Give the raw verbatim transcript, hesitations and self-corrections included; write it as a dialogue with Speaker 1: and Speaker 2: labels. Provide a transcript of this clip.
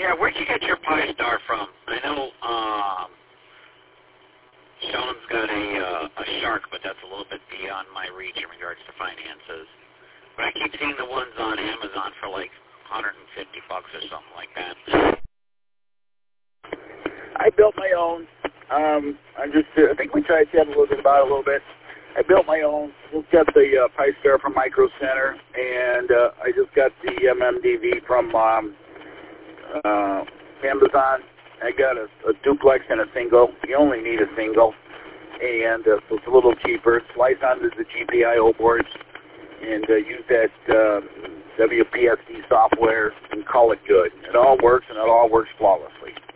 Speaker 1: Yeah, where'd you get your Pi Star from? I know um, Sean's got a, uh, a Shark, but that's a little bit beyond my reach in regards to finances. But I keep seeing the ones on Amazon for like one hundred fifty bucks or something like that.
Speaker 2: I built my own. Um, I just, uh, I think we tried chatting a little bit about it a little bit. I built my own. Just got the uh, Pi Star from Micro Center, and uh, I just got the M M D V from um, uh, Amazon. I got a, a duplex and a single. You only need a single, and uh, so it's a little cheaper. Slice onto the G P I O boards and uh, use that uh, W P S D software and call it good. It all works, and it all works flawlessly.